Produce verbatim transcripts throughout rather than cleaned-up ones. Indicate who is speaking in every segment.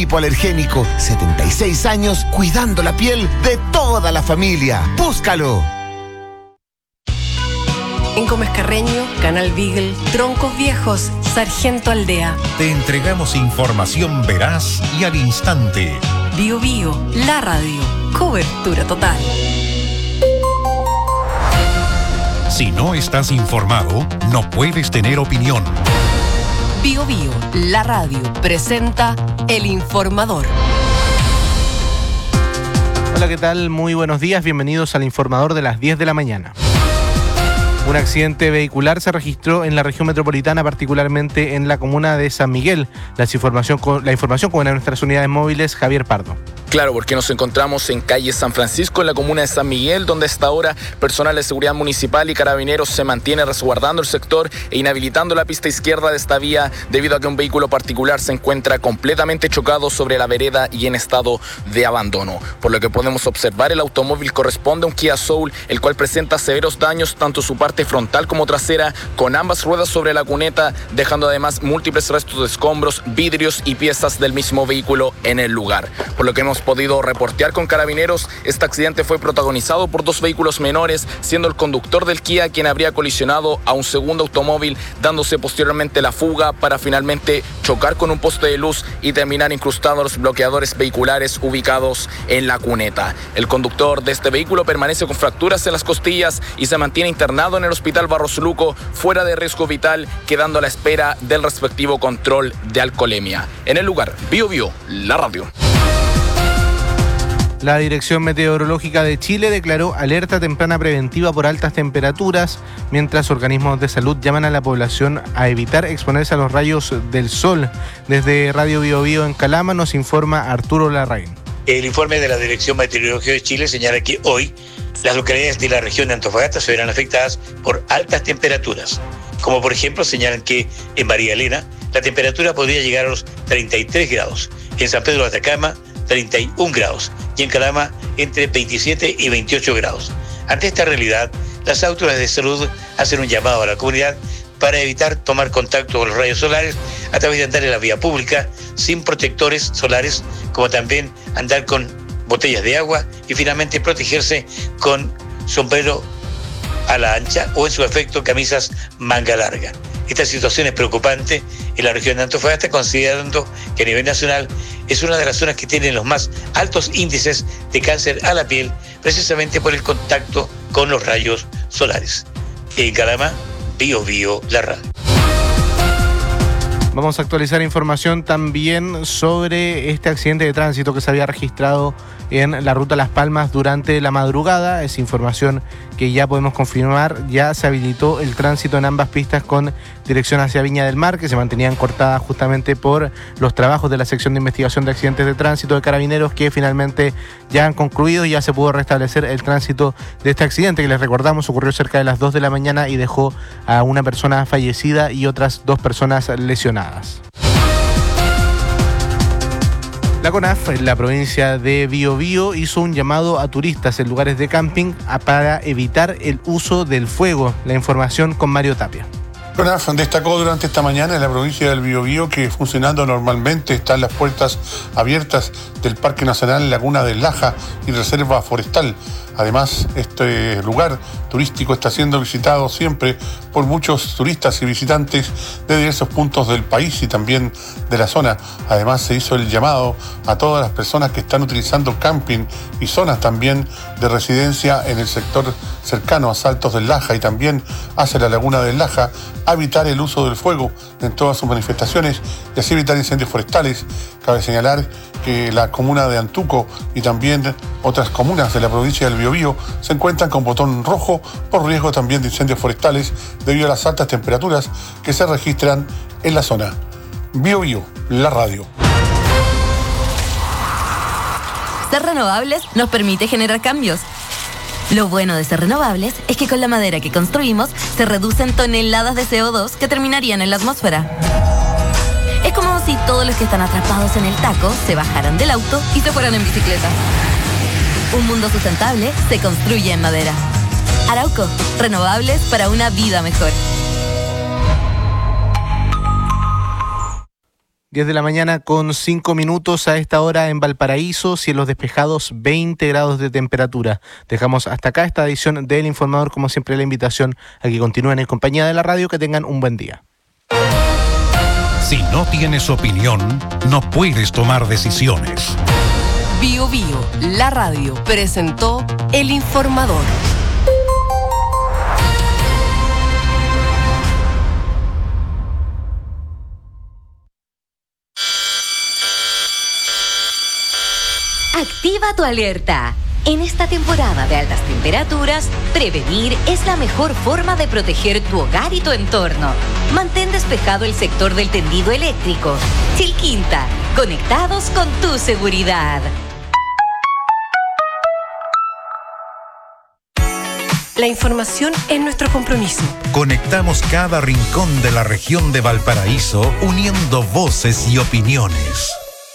Speaker 1: hipoalergénico. setenta y seis años cuidando la piel de toda la familia. ¡Búscalo!
Speaker 2: En Gómez Carreño, Canal Beagle, Troncos Viejos, Sargento Aldea.
Speaker 3: Te entregamos información veraz y al instante.
Speaker 2: Bio Bio, la radio. Cobertura total.
Speaker 3: Si no estás informado, no puedes tener opinión.
Speaker 2: Bio Bio, la radio, presenta El Informador.
Speaker 4: Hola, ¿qué tal? Muy buenos días, bienvenidos al Informador de las diez de la mañana. Un accidente vehicular se registró en la región metropolitana, particularmente en la comuna de San Miguel. La información con, la información con nuestras unidades móviles, Javier Pardo.
Speaker 5: Claro, porque nos encontramos en calle San Francisco, en la comuna de San Miguel, donde hasta ahora personal de seguridad municipal y carabineros se mantiene resguardando el sector e inhabilitando la pista izquierda de esta vía debido a que un vehículo particular se encuentra completamente chocado sobre la vereda y en estado de abandono. Por lo que podemos observar, el automóvil corresponde a un Kia Soul, el cual presenta severos daños tanto su parte frontal como trasera, con ambas ruedas sobre la cuneta, dejando además múltiples restos de escombros, vidrios y piezas del mismo vehículo en el lugar. Por lo que hemos podido reportear con carabineros, este accidente fue protagonizado por dos vehículos menores, siendo el conductor del Kia quien habría colisionado a un segundo automóvil, dándose posteriormente la fuga para finalmente chocar con un poste de luz y terminar incrustado en los bloqueadores vehiculares ubicados en la cuneta. El conductor de este vehículo permanece con fracturas en las costillas y se mantiene internado en el Hospital Barros Luco, fuera de riesgo vital, quedando a la espera del respectivo control de alcoholemia. En el lugar, Bio Bio, la radio.
Speaker 4: La Dirección Meteorológica de Chile declaró alerta temprana preventiva por altas temperaturas, mientras organismos de salud llaman a la población a evitar exponerse a los rayos del sol. Desde Radio Bio Bio en Calama nos informa Arturo Larraín.
Speaker 6: El informe de la Dirección Meteorológica de Chile señala que hoy las localidades de la región de Antofagasta se verán afectadas por altas temperaturas. Como por ejemplo señalan que en María Elena la temperatura podría llegar a los treinta y tres grados, en San Pedro de Atacama treinta y un grados y en Calama entre veintisiete y veintiocho grados. Ante esta realidad, las autoridades de salud hacen un llamado a la comunidad para evitar tomar contacto con los rayos solares a través de andar en la vía pública sin protectores solares, como también andar con botellas de agua y finalmente protegerse con sombrero a la ancha o en su efecto camisas manga larga. Esta situación es preocupante en la región de Antofagasta, considerando que a nivel nacional es una de las zonas que tienen los más altos índices de cáncer a la piel, precisamente por el contacto con los rayos solares. En Calama, Bio Bio, la radio.
Speaker 4: Vamos a actualizar información también sobre este accidente de tránsito que se había registrado en la ruta Las Palmas durante la madrugada. Es información que ya podemos confirmar. Ya se habilitó el tránsito en ambas pistas con dirección hacia Viña del Mar, que se mantenían cortadas justamente por los trabajos de la sección de investigación de accidentes de tránsito de Carabineros, que finalmente ya han concluido y ya se pudo restablecer el tránsito de este accidente, que les recordamos ocurrió cerca de las dos de la mañana y dejó a una persona fallecida y otras dos personas lesionadas. La CONAF, en la provincia de Biobío, hizo un llamado a turistas en lugares de camping para evitar el uso del fuego. La información con Mario Tapia.
Speaker 7: CONAF destacó durante esta mañana en la provincia del Biobío que funcionando normalmente están las puertas abiertas del Parque Nacional Laguna del Laja y Reserva Forestal. Además, este lugar turístico está siendo visitado siempre por muchos turistas y visitantes de diversos puntos del país y también de la zona. Además, se hizo el llamado a todas las personas que están utilizando camping y zonas también de residencia en el sector cercano a Saltos del Laja y también hacia la Laguna del Laja, a evitar el uso del fuego en todas sus manifestaciones y así evitar incendios forestales. Cabe señalar que la comuna de Antuco y también otras comunas de la provincia del Biobío se encuentran con botón rojo por riesgo también de incendios forestales debido a las altas temperaturas que se registran en la zona. Biobío, la radio.
Speaker 8: Ser renovables nos permite generar cambios. Lo bueno de ser renovables es que con la madera que construimos se reducen toneladas de C O dos que terminarían en la atmósfera. Es como si todos los que están atrapados en el taco se bajaran del auto y se fueran en bicicleta. Un mundo sustentable se construye en madera. Arauco, renovables para una vida mejor.
Speaker 4: diez de la mañana con cinco minutos a esta hora en Valparaíso, cielos despejados, veinte grados de temperatura. Dejamos hasta acá esta edición del Informador, como siempre la invitación a que continúen en compañía de la radio, que tengan un buen día.
Speaker 3: Si no tienes opinión, no puedes tomar decisiones.
Speaker 2: Bio Bio, la radio, presentó El Informador.
Speaker 9: Activa tu alerta. En esta temporada de altas temperaturas, prevenir es la mejor forma de proteger tu hogar y tu entorno. Mantén despejado el sector del tendido eléctrico. Chilquinta, conectados con tu seguridad.
Speaker 2: La información es nuestro compromiso.
Speaker 3: Conectamos cada rincón de la región de Valparaíso, uniendo voces y opiniones.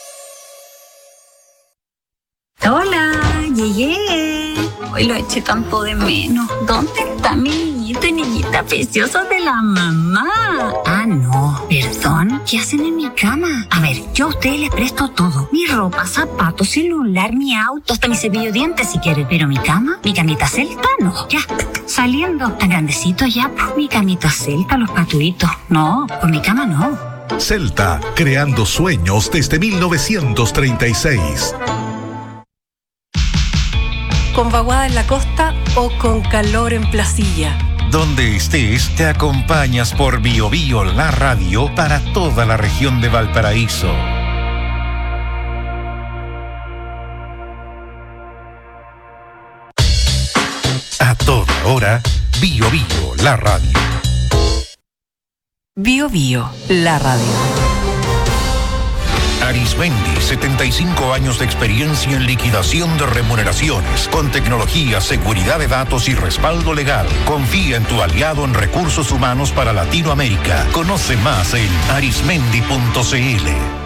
Speaker 10: Hola, llegué. Hoy lo eché tanto de menos. ¿Dónde está mi niñito y niñita preciosa de la mamá? Ah, no, perdón. ¿Qué hacen en mi cama? A ver, yo a ustedes les presto todo. Mi ropa, zapatos, celular, mi auto, hasta mi cepillo de dientes si quieren. Pero mi cama, mi camita celta, no. Ya, saliendo. Tan grandecito ya, pues mi camita celta, los patuitos. No, por mi cama no.
Speaker 11: Celta, creando sueños desde mil novecientos treinta y seis.
Speaker 2: Con vaguada en la costa o con calor en Placilla.
Speaker 3: Donde estés, te acompañas por Bio Bio, la radio, para toda la región de Valparaíso. A toda hora, Bio Bio, la radio.
Speaker 2: Bio Bio, la radio.
Speaker 3: Arismendi, setenta y cinco años de experiencia en liquidación de remuneraciones, con tecnología, seguridad de datos y respaldo legal. Confía en tu aliado en recursos humanos para Latinoamérica. Conoce más en arismendi punto c l.